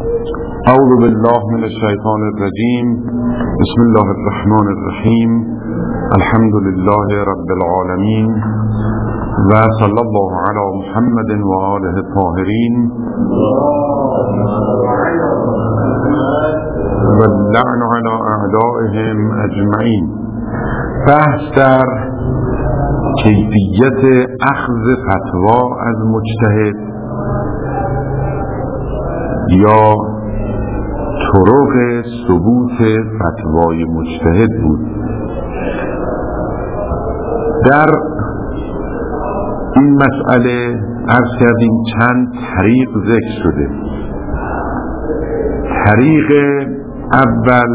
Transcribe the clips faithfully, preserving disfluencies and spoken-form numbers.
اعوذ بالله من الشیطان الرجیم. بسم الله الرحمن الرحیم. الحمد لله رب العالمین و صلی الله علی محمد و آله الطاهرین و اللعن علی اعدائهم اجمعین. بحث در کیفیت اخذ فتوا از مجتهد یا طرق ثبوت فتوای مجتهد بود. در این مسئله عرض کردیم چند طریق ذکر شده. طریق اول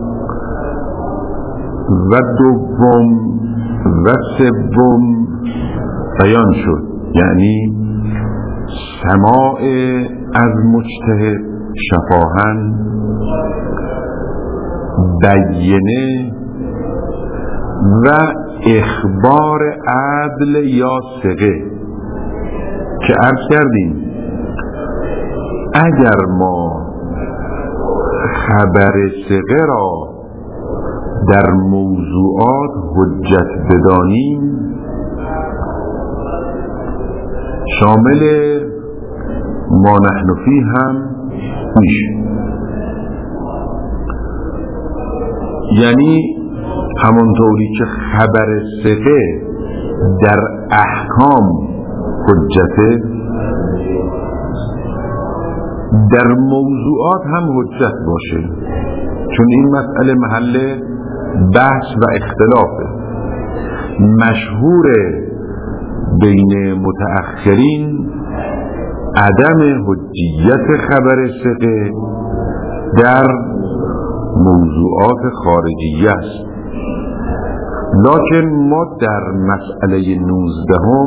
و دوم و سوم بیان شد، یعنی سماع از مجتهد شفاهن، بیینه و اخبار عدل یا ثقه که عرض کردیم اگر ما خبر ثقه را در موضوعات حجت بدانیم شامل ما نحن فی هم میشه. یعنی همونطوری که خبر ثقه در احکام حجته، در موضوعات هم حجت باشه، چون این مسئله محل بحث و اختلافه. مشهور بین متأخرین عدم حجیت خبر ثقه در موضوعات خارجیه است، لکن ما در مسئله نوزدهم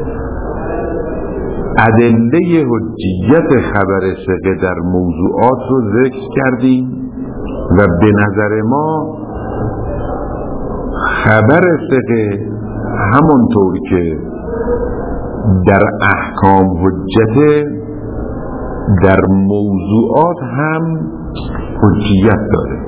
ادله حجیت خبر ثقه در موضوعات رو ذکر کردیم و به نظر ما خبر ثقه همونطور که در احکام حجته در موضوعات هم حجیت داره.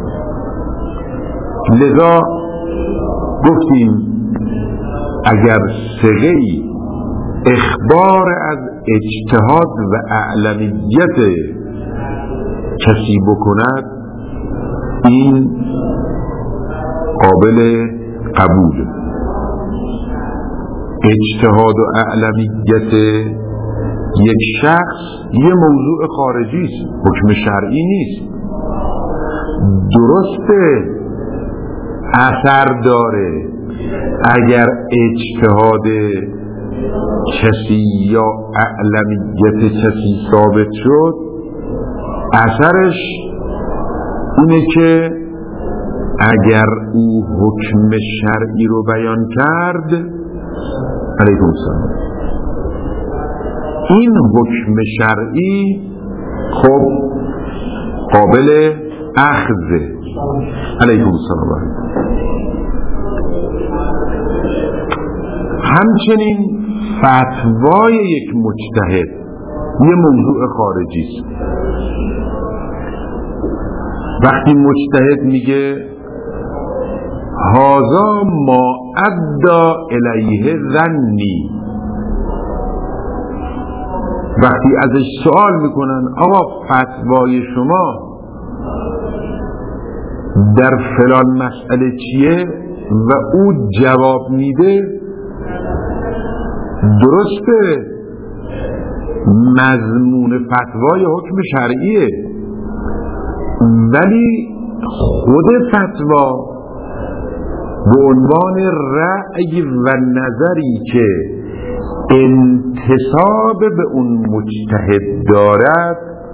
لذا گفتیم اگر ثقه‌ای اخبار از اجتهاد و اعلمیت کسی بکند این قابل قبوله. اجتهاد و اعلمیت یک شخص یه موضوع خارجی است، حکم شرعی نیست. درسته اثر داره اگر اجتهاد کسی یا اعلمیت کسی ثابت شد، اثرش اینه که اگر او حکم شرعی رو بیان کرد، علیکم السلام، این حکم شرعی خب قابل اخذه. علیکم السلام. همچنین فتوای یک مجتهد یه موضوع خارجی است. وقتی مجتهد میگه هذا ما ادى الیه ظنی، وقتی ازش سوال میکنن آقا فتوای شما در فلان مسئله چیه و او جواب میده درسته مضمون فتوای حکم شرعیه، ولی خود فتوا به عنوان رأی و نظری که انتساب به اون مجتهد دارد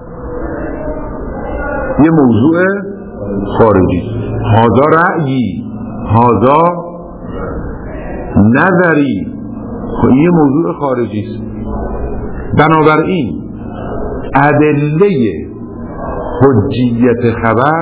یه موضوع خارجی. هذا رأیی، هذا نظری، این یه موضوع خارجی است. بنابراین ادله حجیت خبر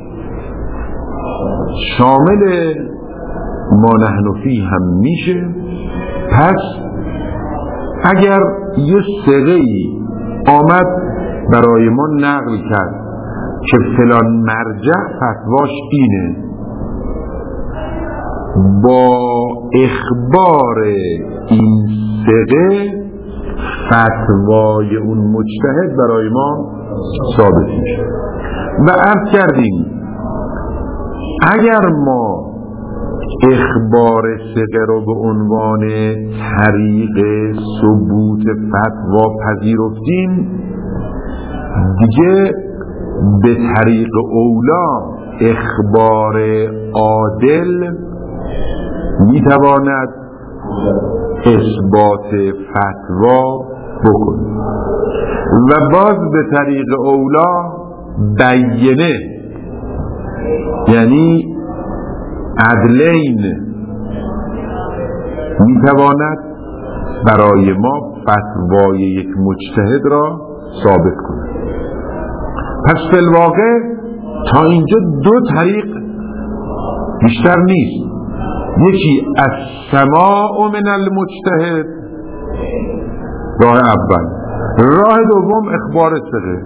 شامل ما نحن فی هم میشه. پس اگر یه ثقه‌ای آمد برای ما نقل کرد که فلان مرجع فتواش اینه، با اخبار این ثقه فتوای اون مجتهد برای ما ثابت میشه. و عرض کردیم اگر ما اخبار ثقه رو به عنوان طریق ثبوت فتوا پذیرفتیم، دیگه به طریق اولا اخبار عادل میتواند اثبات فتوا بکنه و باز به طریق اولا بینه، یعنی عدلین میتواند برای ما فتوای یک مجتهد را ثابت کنه. پس فی الواقع تا اینجا دو طریق بیشتر نیست، یکی السماع من المجتهد، راه اول، راه دوم اخبار ثقه.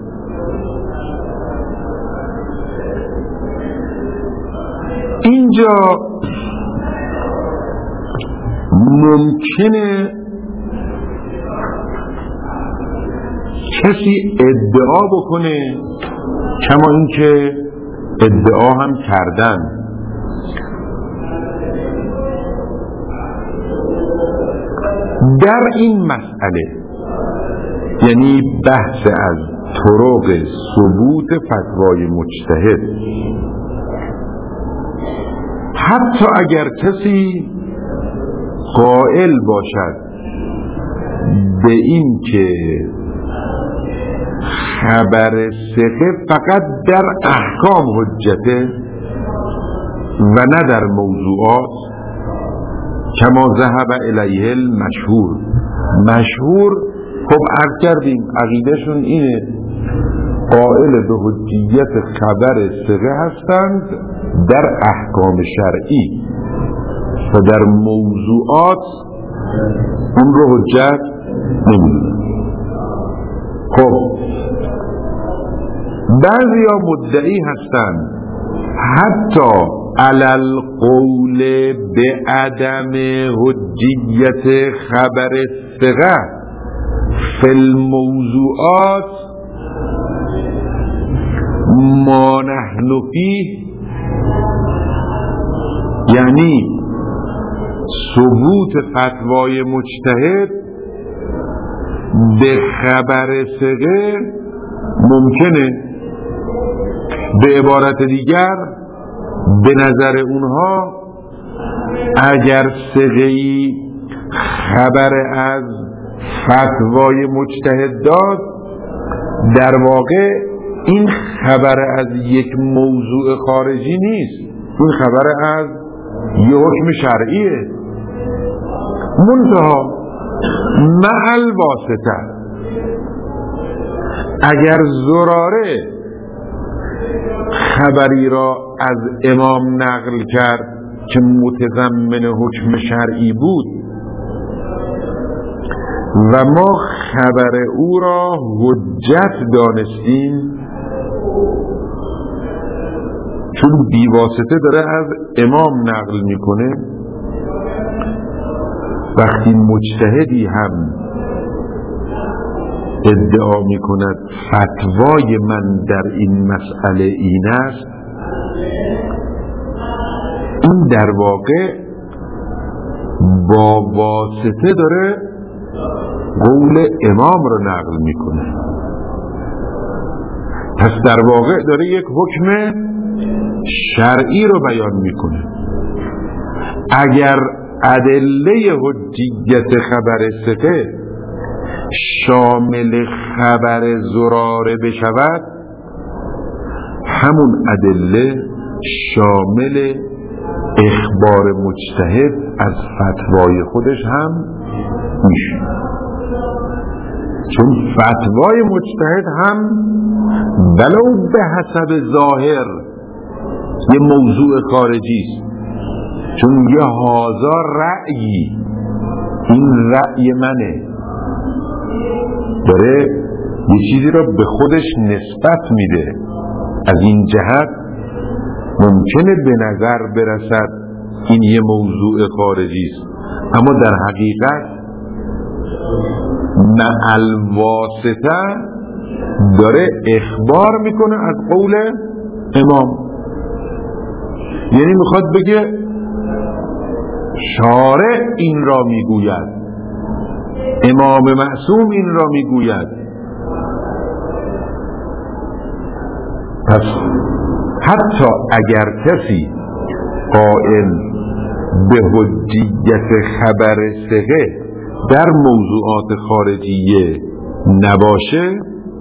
اینجا ممکنه کسی ادعا بکنه کما اینکه ادعا هم کردن در این مسئله، یعنی بحث از طرق ثبوت فتوای مجتهد، حتی اگر کسی قائل باشد به این که خبر ثقه فقط در احکام حجته و نه در موضوعات، کما ذهب الیه المشهور. مشهور خب عرض کردیم عقیدهشون اینه، قائل به حجیت خبر ثقه هستند در احکام شرعی و در موضوعات اون رو حجت نمیدونن. خب بعضی ها مدعی هستند حتی علل قول به عدم حجیت خبر ثقه فی الموضوعات ما نحن فیه، یعنی ثبوت فتوای مجتهد به خبر ثقه ممکنه. به عبارت دیگر به نظر اونها اگر ثقه‌ای خبر از فتوای مجتهد داد، در واقع این خبر از یک موضوع خارجی نیست، این خبر از یه حکم شرعیه. منتها مع الواسطه اگر زراره خبری را از امام نقل کرد که متضمن حکم شرعی بود و ما خبر او را حجت دانستیم، چون بیواسطه داره از امام نقل میکنه، وقتی مجتهدی هم ادعا میکند فتوای من در این مسئله این است، این در واقع با واسطه داره قول امام رو نقل میکنه. پس در واقع داره یک حکم شرعی رو بیان میکنه. اگر ادله حجیت خبر ثقه شامل خبر زراره بشود، همون ادله شامل اخبار مجتهد از فتوای خودش هم میشه، چون فتوای مجتهد هم ولو به حسب ظاهر یه موضوع خارجی است، چون یه هازا رأیی، این رأی منه، داره یه چیزی را به خودش نسبت میده. از این جهت ممکنه به نظر برسد این یه موضوع خارجی است، اما در حقیقت مع الواسطه داره اخبار میکنه از قول امام. یعنی میخواد بگه شارع این را میگوید، امام معصوم این را میگوید. پس حتی اگر کسی قائل به حجیت خبر ثقه در موضوعات خارجیه نباشه،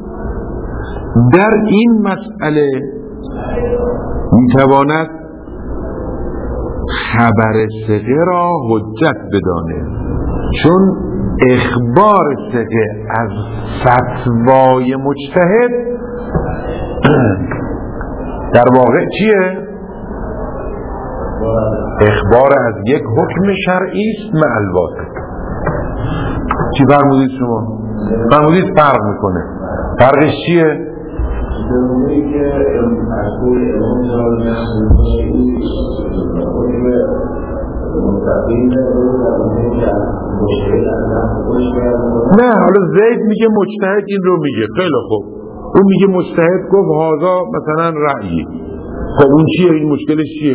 در این مسئله میتواند خبر ثقه را حجت بدانه، چون اخبار ثقه از فتوای مجتهد در واقع چیه؟ اخبار از یک حکم شرعی است مع الواسطه. چی فرمودید شما؟ فرمودید فرق میکنه. فرقش چیه؟ نه، حالا زید میگه مجتهد این رو میگه، خیلی خوب، اون میگه مجتهد گفت هذا مثلا رأیی. خب اون چیه؟ این مشکلش چیه؟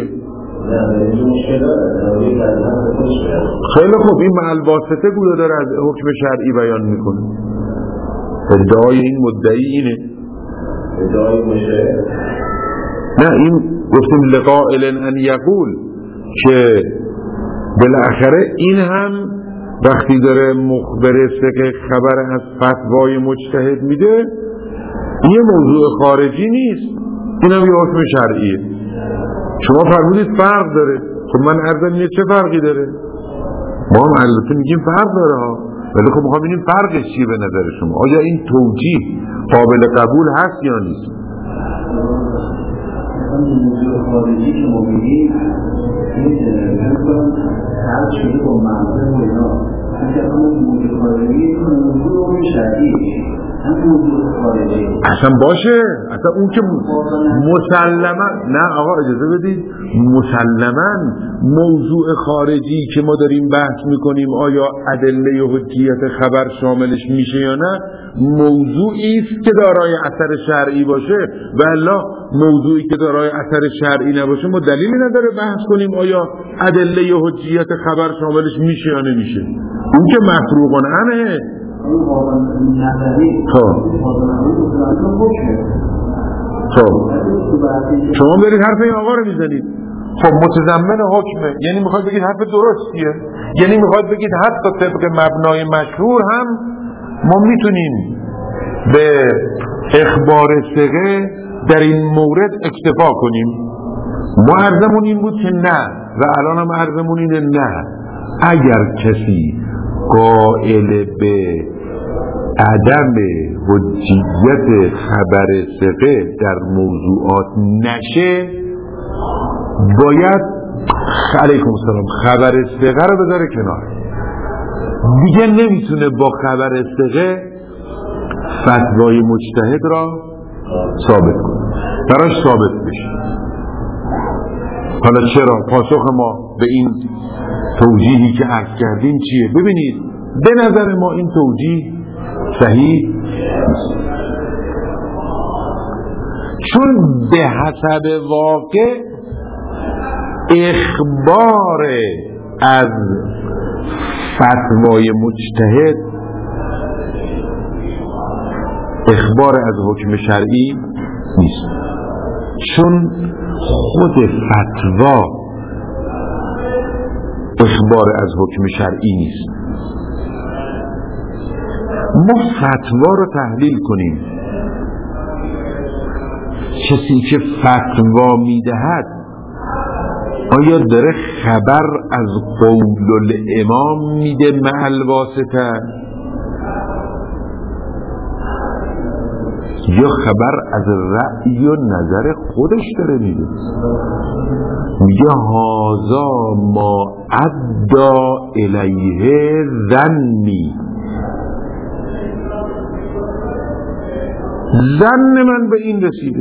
خیلی خوب، این مع الواسطه گویا داره از حکم شرعی بیان میکنه. ادعای این مدعی اینه. ادعای مشتهد نه، این گفتیم لقائل ان یقول که بالاخره این هم وقتی داره مخبر ثقه خبر از فتوای مجتهد میده، این موضوع خارجی نیست، این هم یه حکم شرعیه. شما فرمودید فرق داره. خب من عرضم اینه چه فرقی داره؟ ما هم البته میگیم فرق داره ها، ولی خب میخوام ببینیم فرقش چیه به نظر شما. آیا این توجیه قابل قبول هست یا نیست؟ موضوع خارجی که ما میگیم این هر شده با منظر و اینا، اگر همون موضوع خارجی موضوع رو شرعی اصلا باشه، اصلا اون که مسلما، نه آقا اجازه بدید، مسلما موضوع خارجی که ما داریم بحث میکنیم آیا ادله و حجیت خبر شاملش میشه یا نه، موضوعی است که دارای اثر شرعی باشه. و الا موضوعی که دارای اثر شرعی نباشه ما دلیلی نداره بحث کنیم آیا ادله و حجیت خبر شاملش میشه یا نمیشه. اون که مفروغ عنه. خب خب شما برید حرف این آقا رو میزنید. خب متضمن حکمه، یعنی میخواد بگید حرف درستیه، یعنی میخواد بگید حتی طبق مبنای مشهور هم ما میتونیم به اخبار ثقه در این مورد اکتفا کنیم. ما عرضمون این بود که نه، و الان هم عرضمون اینه نه، اگر کسی قائل به عدم حجیت خبر ثقه در موضوعات نشه، باید علیکم السلام خبر ثقه رو بذاره کنار. دیگه نمیتونه با خبر ثقه فتوای مجتهد را ثابت کنه، براش ثابت بشه. حالا چرا؟ پاسخ ما به این توجیهی که عرض کردیم چیه؟ ببینید، به نظر ما این توجیه صحیح نیست، چون به حسب واقع اخبار از فتوای مجتهد اخبار از حکم شرعی نیست، چون خود فتوا اخبار از حکم شرعی نیست. ما فتوا رو تحلیل کنیم. کسی که فتوا میدهد آیا داره خبر از قول الامام میده مع الواسطه، یا خبر از رأی و نظر خودش داره میده؟ میگه هازا ما عدا الیه ظنی، ظن من به این رسیده.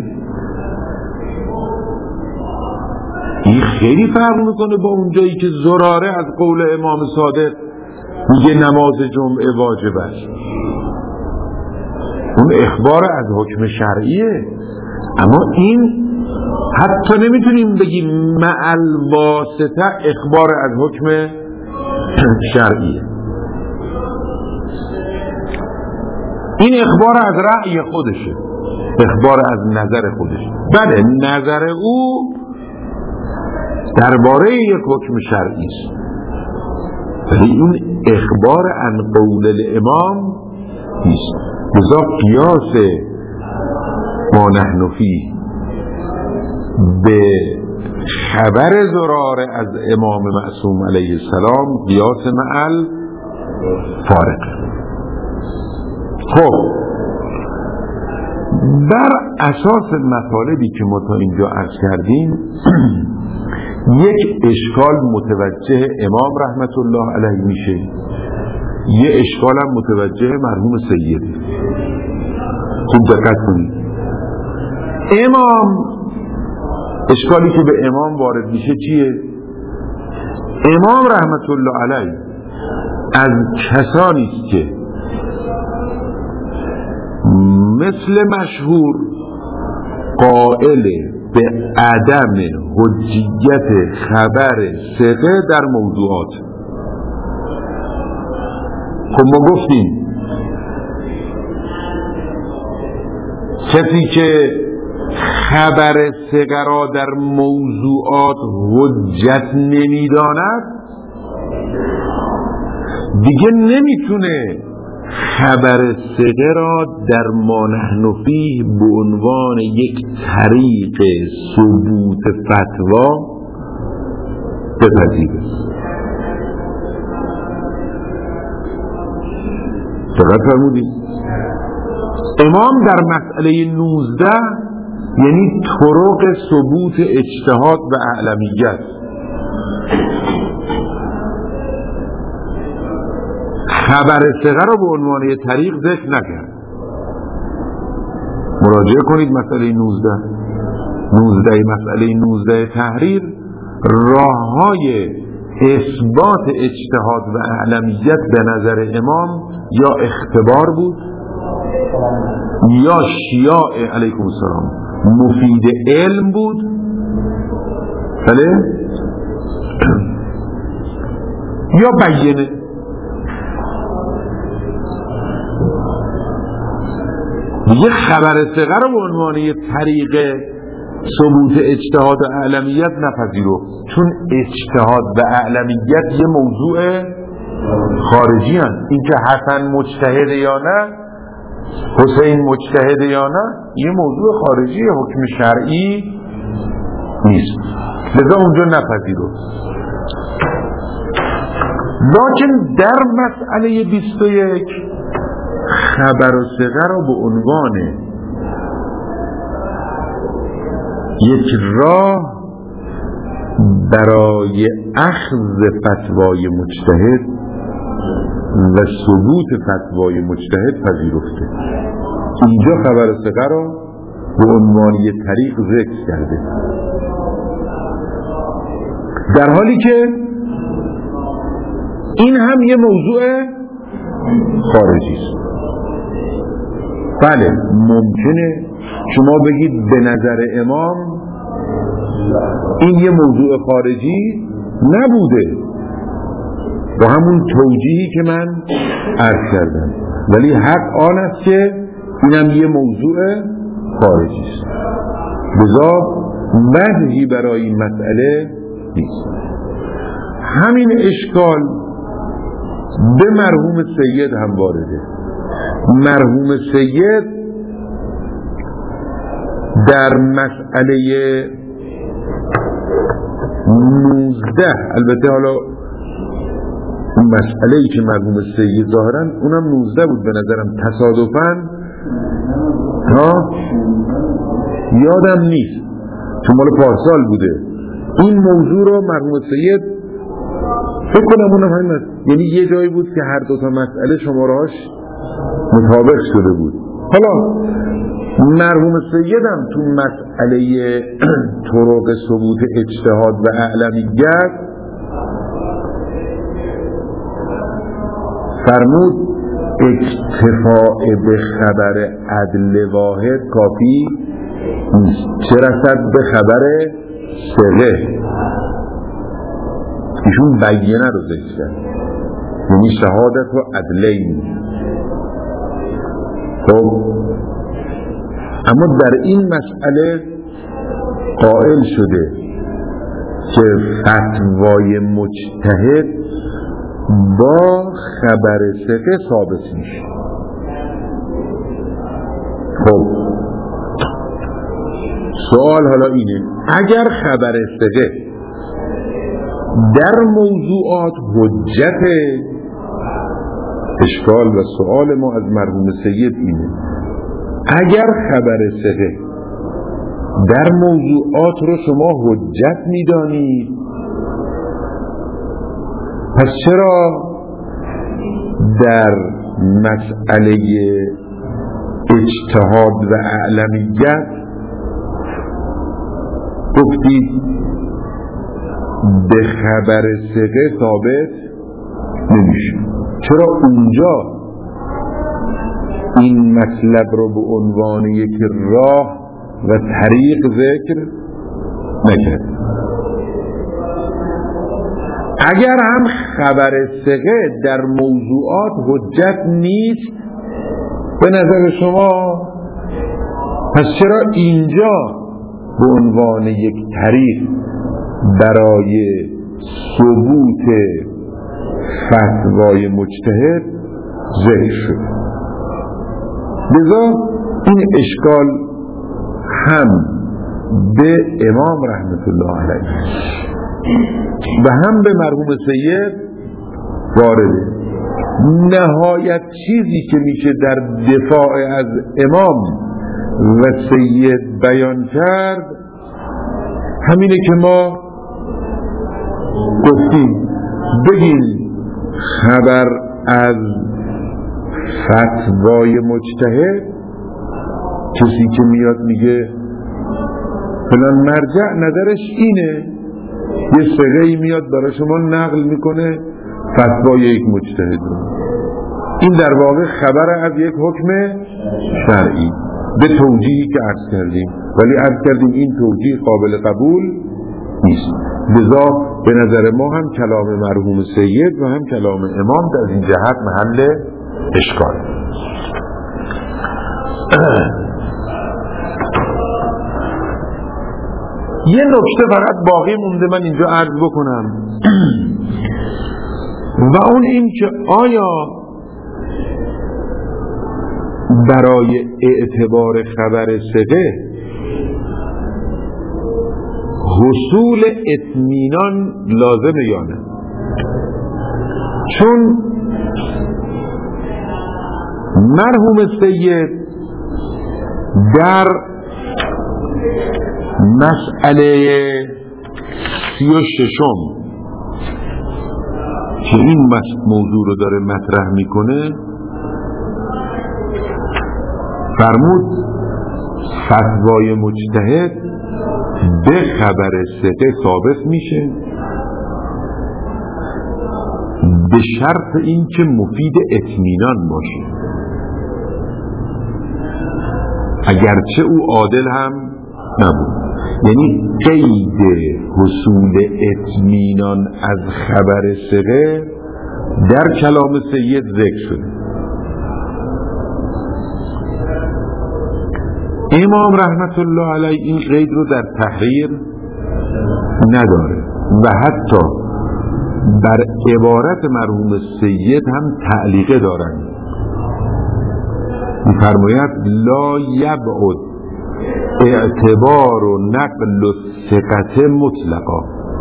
این خیلی فرق میکنه با اون جایی که زراره از قول امام صادق میگه نماز جمعه واجب است. اون اخبار از حکم شرعیه، اما این حتی نمیتونیم بگیم مع الواسطه اخبار از حکم شرعیه. این اخبار از رأی خودشه، اخبار از نظر خودشه. بله نظر او درباره یک حکم شرعی است، ولی اون اخبار عن قول الامام نیست. لذا قیاس ما نحن فیه به خبر زراره از امام معصوم علیه السلام قیاس معل فارق. خب بر اساس مطالبی که ما تا اینجا عرض کردیم یک اشکال متوجه امام رحمت الله علیه میشه، یه اشکال هم متوجه مرحوم سیده. خوب دقت کنید. امام اشکالی که به امام وارد میشه چیه؟ امام رحمت الله علیه از کسانی است که مثل مشهور قائل به عدم حجیت خبر ثقه در موضوعات. خب ما گفتیم کسی که خبر ثقه را در موضوعات حجت نمیداند دیگه نمیتونه خبر ثقه را در ما نحن فیه به عنوان یک طریق ثبوت فتوا بپذیره. دقت فرمودید؟ امام در مسئله نوزده یعنی طرق ثبوت اجتهاد و اعلمیت خبر ثقه را به عنوان یک طریق ذکر نکرد. مراجعه کنید مسئله نوزده نوزده مسئله نوزده تحریر راههای اثبات اجتهاد و اعلمیت به نظر امام یا اختبار بود یا شیاع علیکم السلام مفید علم بود، بله، یا بیانه. دیگه خبر ثقه رو به عنوان یه طریق ثبوت اجتهاد و اعلمیت نپذیرو، چون اجتهاد و اعلمیت یه موضوع خارجی هست. این که حسن مجتهد یا نه، حسین مجتهد یا نه، یه موضوع خارجی حکم شرعی نیست، لذا اونجا نپذیرو. لیکن در مسئله بیست و یک خبر و ثقه را به عنوان یک راه برای اخذ فتوای مجتهد و ثبوت فتوای مجتهد پذیرفته. اینجا خبر و ثقه را به عنوان یک طریق ذکر کرده، در حالی که این هم یه موضوع خارجی است. بله ممکنه شما بگید به نظر امام این یه موضوع خارجی نبوده با همون توجیهی که من عرض کردم، ولی حق آن است که اینم یه موضوع خارجی است، لذا وجهی برای این مسئله نیست. همین اشکال به مرحوم سید هم وارده. مرحوم سید در مسئله نوزده، البته حالا اون مسئله‌ای که مرحوم سید ظاهرن اونم نوزده بود به نظرم، تصادفاً ها یادم نیست چون مال پارسال بوده. این موضوع رو مرحوم سید فکر کنم اونم همین است، یعنی یه جایی بود که هر دو تا مسئله شماره‌هاش مطابق شده بود. حالا مرحوم سیدم تو مسئله طرق ثبوت اجتهاد و اعلمیت فرمود اکتفاء به خبر عدل واحد کافی نیست، چه رسد به خبر ثقه. ایشون بیانه رو ذکر کرد، یعنی شهادت و عدلین. خب اما در این مسئله قائل شده که فتوای مجتهد با خبر ثقه ثابت میشه. خب سوال حالا اینه، اگر خبر ثقه در موضوعات حجت، اشکال و سوال ما از مرحوم سید اینه، اگر خبر ثقه در موضوعات رو شما حجت میدانید، پس چرا در مسئله اجتهاد و اعلمیت گفتید به خبر ثقه ثابت نمیشه؟ چرا اونجا این مطلب رو به عنوان یک راه و طریق ذکر نکرد؟ اگر هم خبر ثقه در موضوعات حجت نیست به نظر شما، پس چرا اینجا به عنوان یک طریق برای ثبوت فتوای مجتهد ذکر شد؟ لذا این اشکال هم به امام رحمت الله علیه و هم به مرحوم سید وارده. نهایت چیزی که میشه در دفاع از امام و سید بیان کرد همینه که ما گفتیم بگیم خبر از فتوای مجتهد، کسی که میاد میگه فلان مرجع نظرش اینه، یه ثقه‌ای میاد برای شما نقل میکنه فتوای یک مجتهد، این در واقع خبر از یک حکم شرعی به توجیهی که عرض کردیم، ولی عرض کردیم این توجیه قابل قبول نیست. لذا به نظر ما هم کلام مرحوم سید و هم کلام امام در این جهت محل اشکال. یه نکته فقط باقی مونده من اینجا عرض بکنم و اون این که آیا برای اعتبار خبر ثقه حصول اطمینان لازمه یا نه؟ چون مرحوم سید در مسئله سی و ششم که این موضوع رو داره مطرح میکنه فرمود فتوای مجتهد به خبر ثقه ثابت میشه به شرط این که مفید اطمینان باشه، اگرچه او عادل هم نبود. یعنی قید حصول اطمینان از خبر ثقه در کلام سید ذکر شده. امام رحمت الله علیه این قید رو در تحریر نداره و حتی بر عبارت مرحوم سید هم تعلیقه دارند. می‌فرماید لا یبعد اعتبار و نقل و ثقت مطلقا،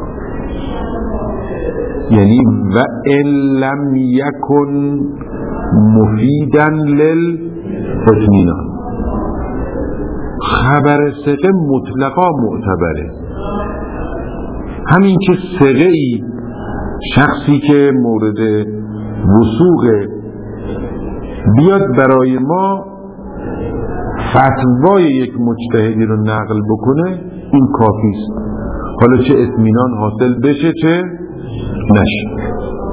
یعنی و ان لم یکن مفیدا للاطمینان، خبر ثقه مطلقا معتبره. همین که ثقه ای شخصی که مورد وثوق بیاد برای ما فتوای یک مجتهدی رو نقل بکنه این کافی است، حالا چه اطمینان حاصل بشه چه نشه.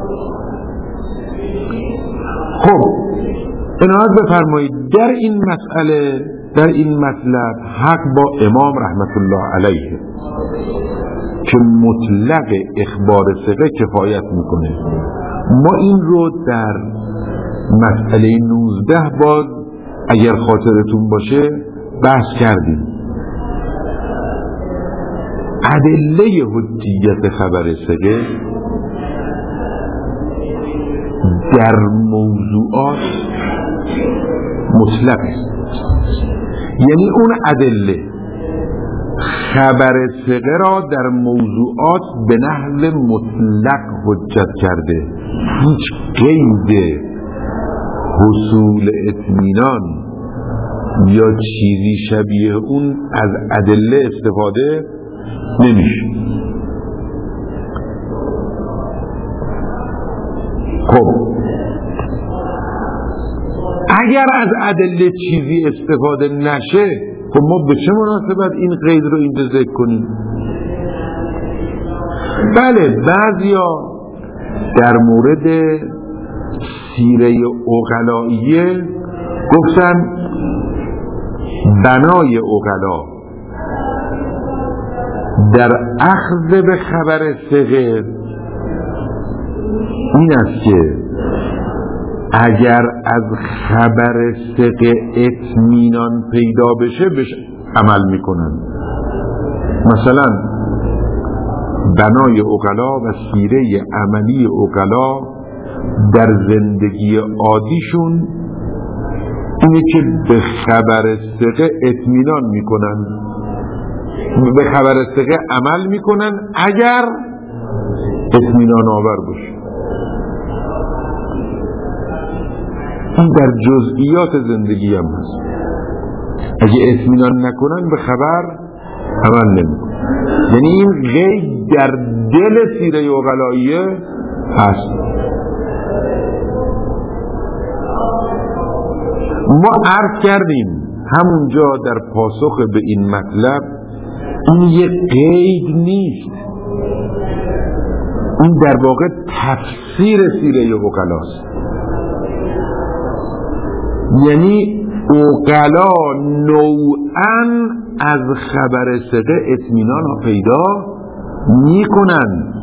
خب عنایت بفرمایید در این مسئله، در این مطلب حق با امام رحمت الله علیه که مطلق اخبار ثقه کفایت میکنه. ما این رو در مسئله نوزده باز اگر خاطرتون باشه بحث کردیم. ادله حجیت خبر ثقه در موضوعات مطلق است، یعنی اون ادله خبر ثقه را در موضوعات به نحو مطلق حجت کرده، هیچ قید حصول اطمینان یا چیزی شبیه اون از ادله استفاده نمیشه. خب اگر از ادله چیزی استفاده نشه، خب ما به چه مناسبت این قید رو اینجا ذکر کنیم؟ بله بعضیا در مورد سیره عقلائیه گفتن بنای عقلا در اخذ به خبر ثقه این است که اگر از خبر ثقه اطمینان پیدا بشه بهش عمل میکنن. مثلا بنای عقلا و سیره عملی عقلا در زندگی عادیشون اینه که به خبر ثقه اطمینان میکنن، به خبر ثقه عمل میکنن اگر اطمینان آور باشه. این در جزئیات زندگی هم هست، اگه اطمینان نکنن به خبر عمل نمیکنن. یعنی این قید در دل سیره عقلائیه هست. ما عرض کردیم همونجا در پاسخ به این مطلب این یک قید نیست، این در واقع تفسیر سیره عقلاست. یعنی عقلا نوعاً از خبر ثقه اطمینان ها پیدا میکنن.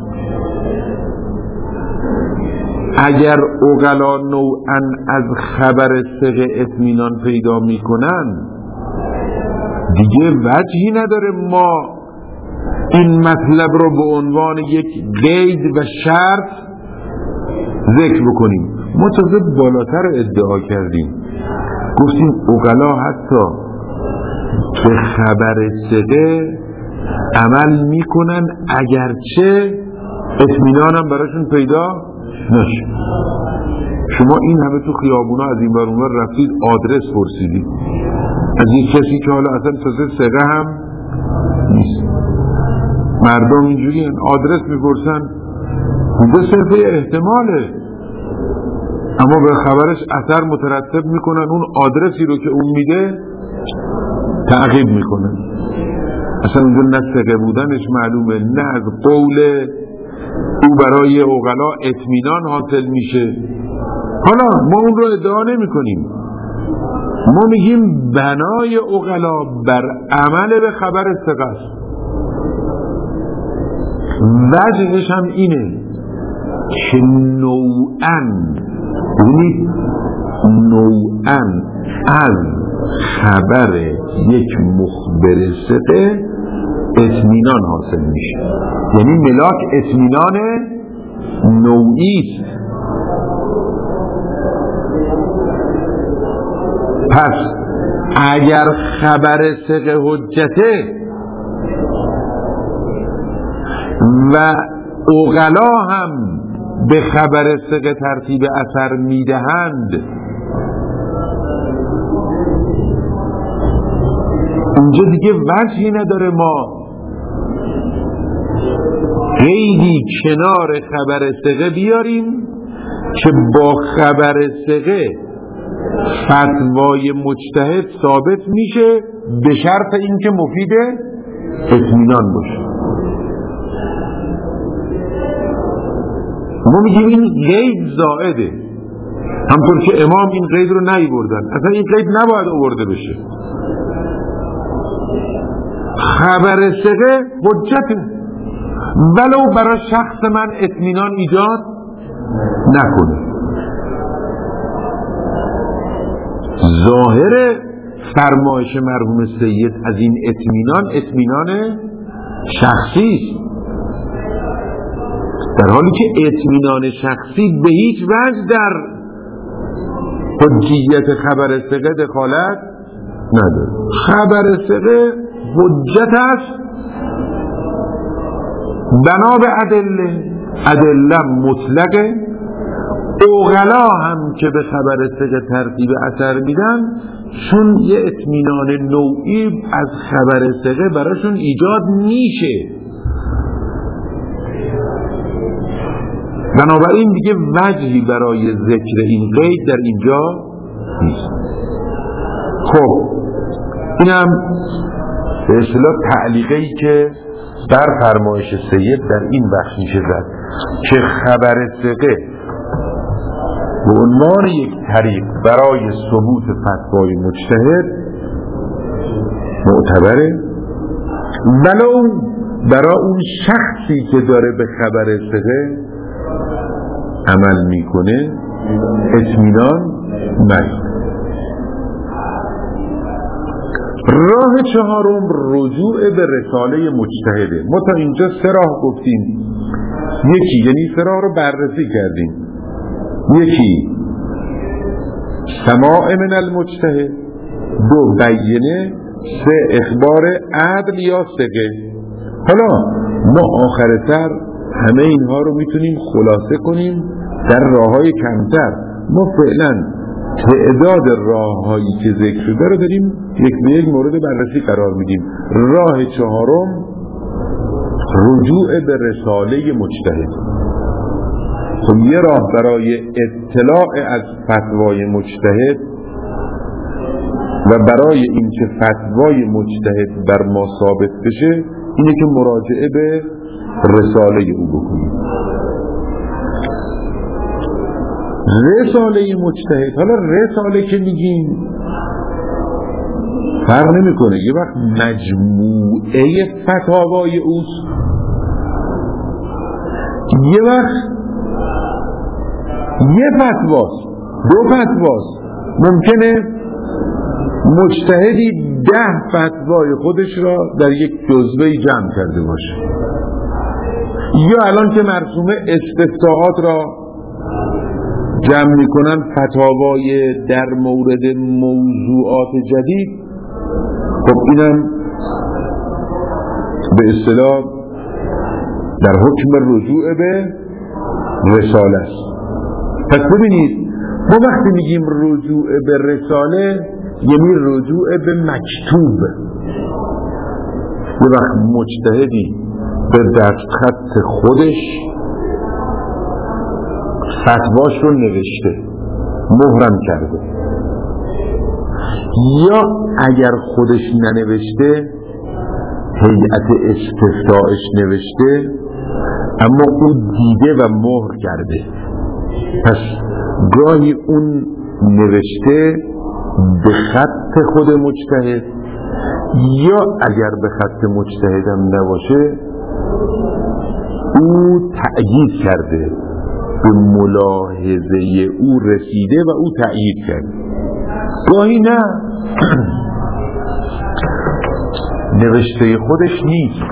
اگر عقلا نوعاً از خبر ثقه اطمینان پیدا میکنن دیگه وجهی نداره ما این مطلب رو به عنوان یک قید و شرط ذکر بکنیم. ما تازه بالاتر ادعا کردیم، گفتیم عقلا حتی به خبر ثقه عمل میکنن اگرچه اطمینان هم براشون پیدا نشه. شما این همه تو خیابونا از این ور اون ور رفتید آدرس پرسیدید از یک کسی که حالا اصلا تازه ثقه هم نیست. مردم اینجوری آدرس میپرسن، اونجا صرفه احتماله اما به خبرش اثر مترتب میکنن، اون آدرسی رو که اون میده تعقیب میکنن. اصلا اونجا نه ثقه بودنش معلومه، نه از قول او برای عقلا اطمینان حاصل میشه. حالا ما اون رو ادعا نمی کنیم، ما میگیم بنای عقلا بر عمل به خبر ثقه است. وجهش هم اینه که نوعاً یعنی نوعاً از خبر یک مخبر ثقه اطمینان حاصل میشه، یعنی ملاک اطمینان نوعی است. پس اگر خبر ثقه حجته و عقلا هم به خبر ثقه ترتیب اثر میدهند، اونجا دیگه وجهی نداره ما قیدی کنار خبر ثقه بیاریم که با خبر ثقه فتوای مجتهد ثابت میشه به شرط اینکه مفید اطمینان باشه. ما میگیم این قید زائده، همطور که امام این قید رو نیاوردن. اصلا این قید نباید آورده بشه. خبر ثقه حجته ولو برای شخص من اطمینان ایجاد نکنه. ظاهر فرمایش مرحوم سید از این اطمینان اطمینان شخصی است، در حالی که اطمینان شخصی به هیچ وجه در حجیت خبر ثقه دخالت نداره. خبر ثقه حجت است بنا به ادله، ادله مطلقه. اوغلا هم که به خبر ثقه ترتیب اثر میدن، چون یه اطمینان نوعی از خبر ثقه براشون ایجاد میشه، بنابراین دیگه وجهی برای ذکر این قید در اینجا نیست. خب اینم به اصطلاح تعلیقی که در فرمایش سید در این بخش میشه زد که خبر ثقه به عنوان یک طریق برای ثبوت فتوای مجتهد معتبره، ولو برای اون شخصی که داره به خبر ثقه عمل میکنه اطمینان نداره. راه چهارم رجوع به رساله مجتهده. ما تا اینجا سه راه گفتیم، یکی یعنی سه راه رو بررسی کردیم، یکی سماع من المجتهد، دو بینه، سه اخبار عدل یا ثقه. حالا ما آخر سر همه اینها رو میتونیم خلاصه کنیم در راههای کمتر. ما فعلا تعداد راههایی که ذکر شده رو داریم یک به یک مورد بررسی قرار میدیم. راه چهارم رجوع به رساله مجتهد. خب یه راه برای اطلاع از فتوای مجتهد و برای اینکه فتوای مجتهد بر ما ثابت بشه اینه که مراجعه به رساله او بکنیم. رساله مجتهد، حالا رساله که میگیم فرق نمیکنه، یه وقت مجموعه فتاوای اوست، یه وقت یه فتواست، دو فتواست. ممکنه مجتهدی ده فتوای خودش را در یک جزوه جمع کرده باشه، یا الان که مرسومه استفتاءات را جمع میکنن فتاوای در مورد موضوعات جدید. خب اینم به اصطلاح در حکم رجوع به رساله است. پس ببینید ما وقتی میگیم رجوع به رساله یعنی رجوع به مکتوب. یه وقت مجتهدی به دستخط خودش فتواش رو نوشته، مهرم کرده، یا اگر خودش ننوشته هیئت استفتاءش نوشته اما او دیده و مهر کرده، پس گاهی اون نوشته به خط خود مجتهد، یا اگر به خط مجتهد هم نباشه او تأیید کرده، به ملاحظه او رسیده و او تأیید کرده. گاهی نه، نوشته خودش نیست،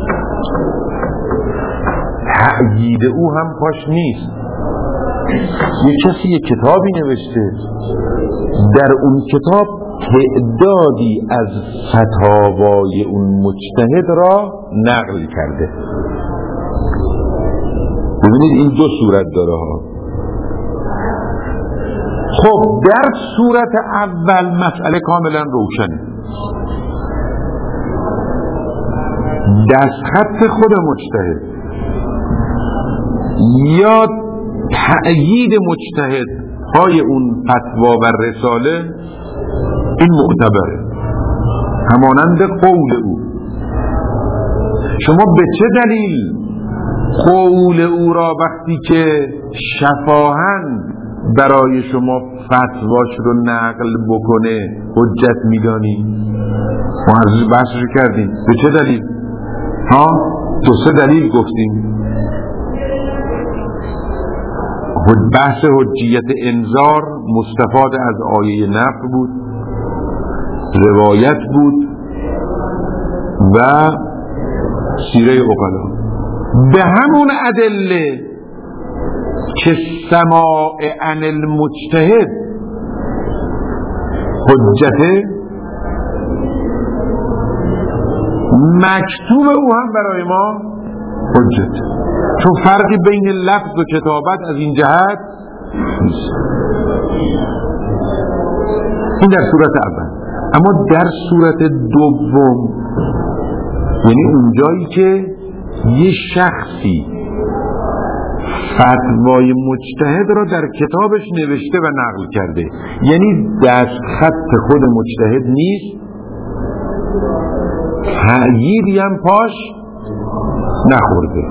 تأیید او هم پاش نیست، یک کسی یک کتابی نوشته، در اون کتاب تعدادی از فتاوای اون مجتهد را نقل کرده. ببینید این دو صورت داره ها. خب در صورت اول مسئله کاملا روشنه، دستخط خود مجتهد یا تأیید مجتهد های اون فتوا و رساله این معتبره، همانند قول او. شما به چه دلیل قول او را وقتی که شفاهن برای شما فتواش رو نقل بکنه حجت میدانی؟ ما عرض بحثش کردیم به چه دلیل؟ ها دو سه دلیل گفتیم. بحث حجیت انذار مستفاد از آیه نفی بود، روایت بود و سیره عقلا. به همون ادله که سماع عن المجتهد حجته، مکتوب او هم برای ما حجت، چون فرقی بین لفظ و کتابت از این جهت نیست. این در صورت اول. اما در صورت دوم، یعنی اونجایی که یه شخصی فتوای مجتهد را در کتابش نوشته و نقل کرده، یعنی دست خط خود مجتهد نیست، تأییدی هم پاش نخورده.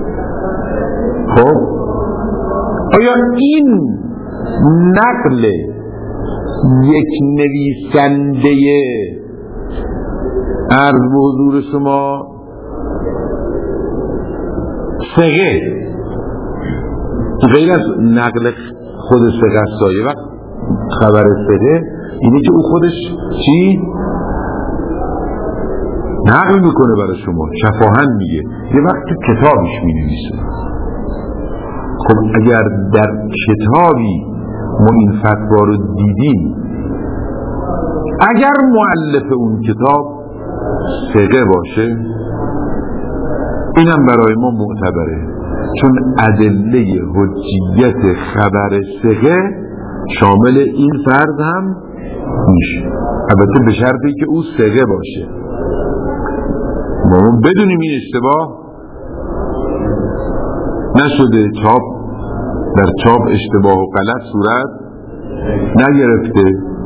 خب آیا این نقل یک نویسنده عرض به حضور شما ثقه، غیر از نقل خود ثقه سایه وقت خبر ثقه اینه که او خودش چی نقل میکنه برای شما، شفاهن میگه، یه وقت تو کتابش مینویسه. خب اگر در کتابی ما این فتوا رو دیدیم، اگر مؤلف اون کتاب ثقه باشه، اینم برای ما معتبره، چون ادله حجیت خبر ثقه شامل این فرض هم میشه، البته به شرطی که او ثقه باشه. ما بدونیم این اشتباه نشده، چاپ در چاپ اشتباه و غلط صورت نگرفته.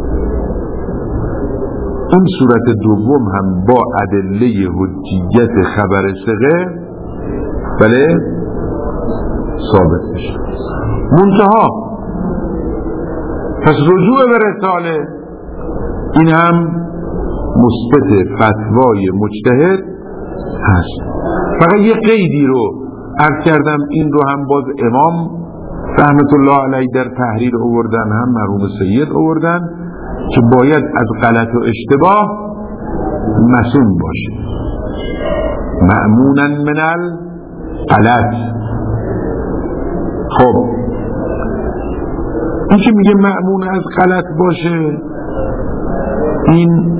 این صورت دوم هم با ادله حجیت خبر ثقه بله ثابت میشه. منتها پس رجوع به رساله این هم مثبت فتوای مجتهد هست. فقط یه قیدی رو عرض کردم، این رو هم باز امام رحمت الله علیه در تحریر آوردن، هم مرحوم سید آوردن که باید از غلط و اشتباه مسئول باشه، مأمونا من الغلط. خب این که میگه مأمون از غلط باشه، این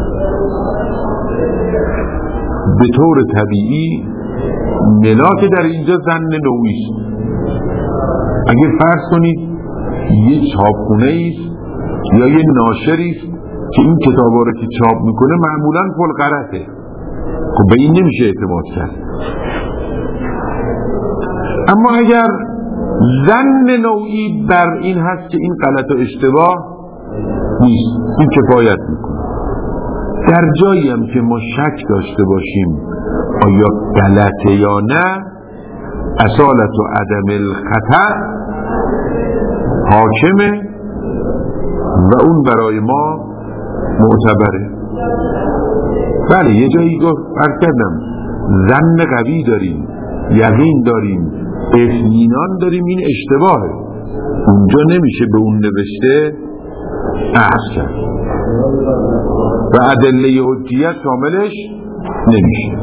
به طور طبیعی ملاک در اینجا ظن نوعی است. اگه فرض کنید یه چاپخونه ایست یا یه ناشری است که این کتابا رو که چاپ میکنه معمولا پل غلطه، خب به این نمیشه اعتماد کرد. اما اگر ظن نوعی بر این هست که این غلط و اشتباه نیست، این کفایت میکنه. در جایی هم که ما شک داشته باشیم آیا غلطه یا نه، اصالت و عدم الخطأ حاکمه و اون برای ما معتبره. بله یه جایی گفت فرض کردم ظن قوی داریم، یقین داریم، اطمینان داریم این اشتباهه، اونجا نمیشه به اون نوشته اخذ کرد و ادله حجیت شاملش نمیشه.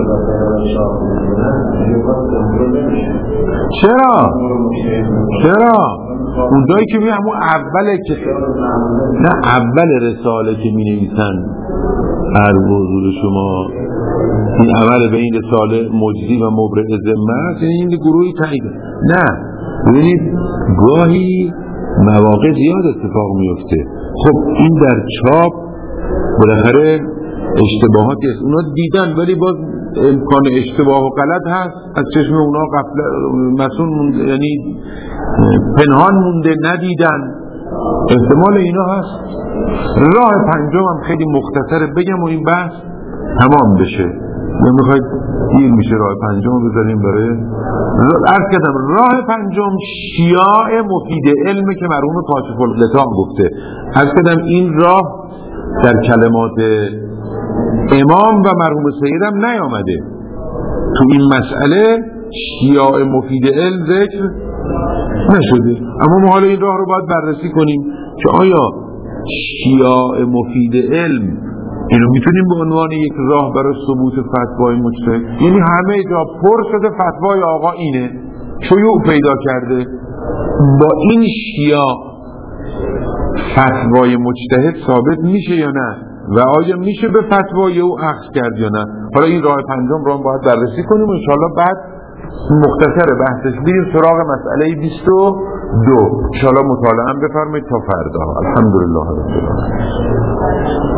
چرا؟ چرا؟ اون جایی که میگه همون اوله که نه اول رساله که می نویسن هر حضور شما این اول به این رساله مجزی و مبرئ ذمه است، این گروهی تایید. نه ببینید گاهی مواقع زیاد اتفاق میفته. خب این در چاپ بالاخره اشتباهاتی هست اونا دیدن ولی باز امکان اشتباه و غلط هست، از چشم اونا غفلت مسئول مونده، یعنی پنهان مونده، ندیدن، احتمال اینا هست. راه پنجم هم خیلی مختصره بگم و این بحث تمام بشه. نمیخواید دیر میشه راه پنجم رو بذاریم برای عرض کردم. راه پنجم شیاع مفید علم که مرحوم کاشف الغطا گفته. عرض کردم این راه در کلمات امام و مرحوم سید هم نیامده. تو این مسئله شیاع مفید علم ذکر نشده، اما ما حالا این راه رو باید بررسی کنیم که آیا شیاع مفید علم اینو میتونیم به عنوان یک راه برای ثبوت فتوای مجتهد، یعنی همه جا پر شده فتوای آقا اینه، شیوع پیدا کرده، با این شیاع فتوای مجتهد ثابت میشه یا نه و آیا میشه به فتوای او اخذ کرد یا نه؟ حالا این راه پنجم رو باید بررسی کنیم و انشاءالله بعد مختصر بحثش بریم سراغ مسئله بیست و دو. انشاءالله مطالعه بفرمایید تا فردا. الحمدلله رب العالمین.